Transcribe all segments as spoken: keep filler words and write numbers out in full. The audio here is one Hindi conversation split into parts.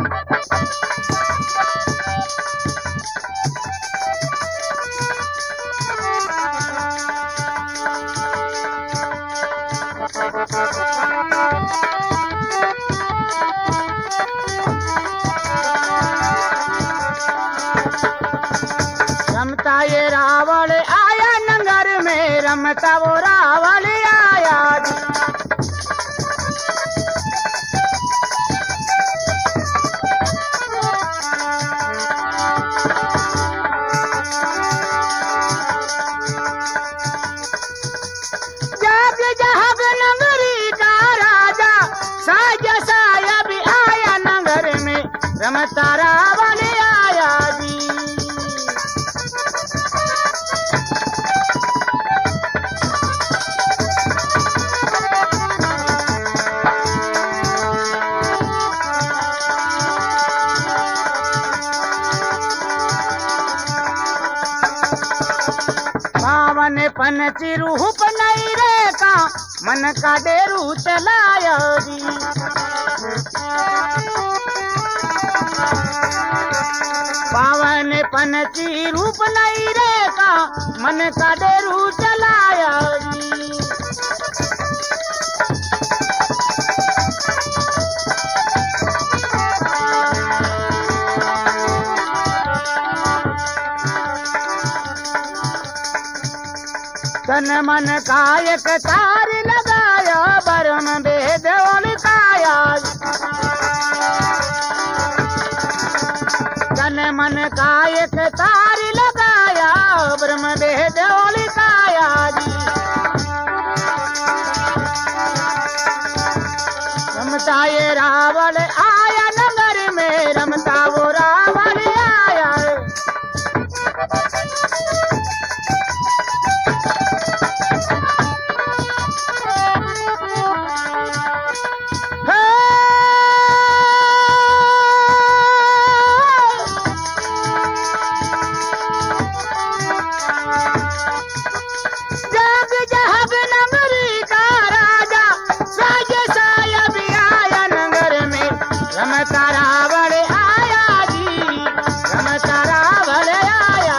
रमता ये रावण आया नगर में, रमता वो रावण आया जी। जग जहग नगरी का राजा साज साया भी आया नगर में, रमता रावण आया जी। पावन पनची रूप नहीं रे का, मन का डेरू चलाया जी। पावन पनची रूप नहीं रे का, मन का डेरू चलाया जी। तन मन कायक तार लगाया, ब्रह्म वेद ओलकाया। तन मन कायक तार लगाया, ब्रह्म वेद ओलकाया जी। रमता ये रावण आया नगर में, रमता वो रावण आया। जग जहग नगरी का राजा साज साया भी आया नगर में, रमता रावण आया जी। रमता रावण आया।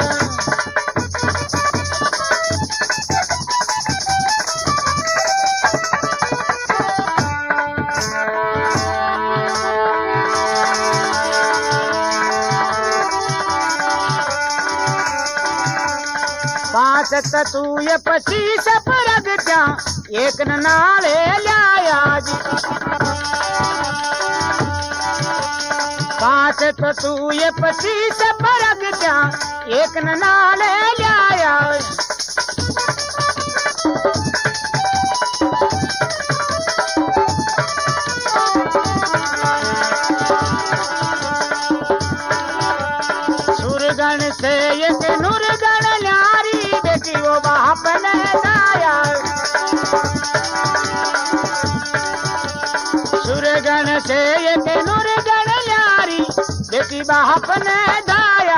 पांच ततुय पचीस परग त्या, एक न नाले लाया जी। पांच ततुय पचीस परग त्या, एक न नाले लाया। सुरगण से एक नुरगण न्यारी, बेटी वो बाप ने दाया। सुरगण से एक नुरगण न्यारी, बेटी बाप ने दाया।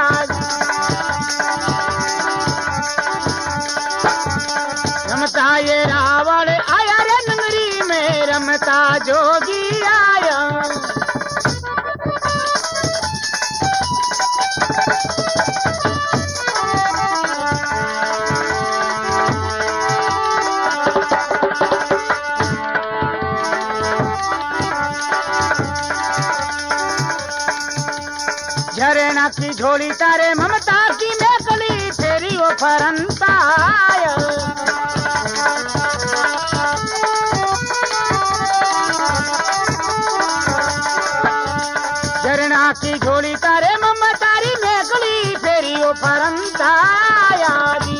रमता ये रावण आया रे नगरी में, रमता जोगी आया। झरना की झोली तारे ममता की मेकली, तेरी वो फरंता आया। झरना की झोली तारे ममता री मेकली, तेरी वो फरंता आया जी।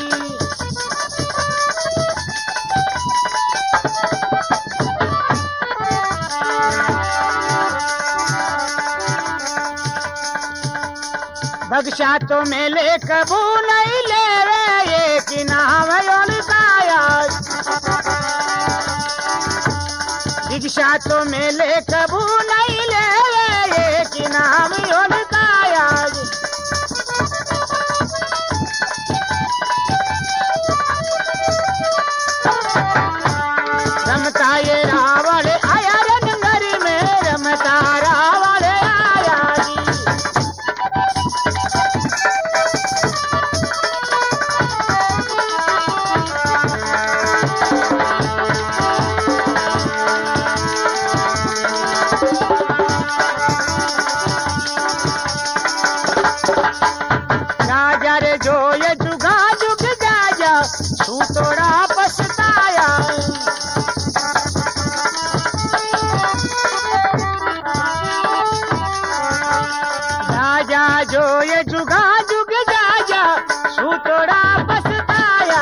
बख्शा तो मेले कबू नहीं ले, ये कि नाम ओलकाया। दीक्षा तो मेले कबू नहीं ले, ये कि नाम ओलकाया। रमता ये रावण आया रे नगर में, रमता रावण आया। थोड़ा पछताया।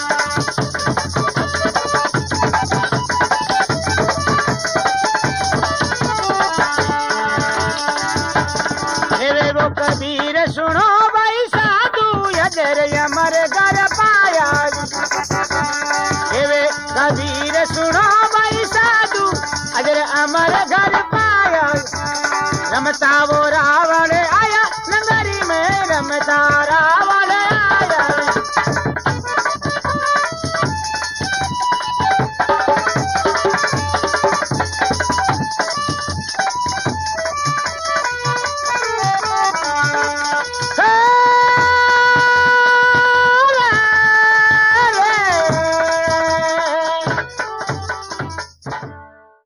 वो कबीर सुनो भाई साधु अजर अमर घर पाया। वे कबीर सुनो भाई साधु अजर अमर घर पाया। रमता वो रावण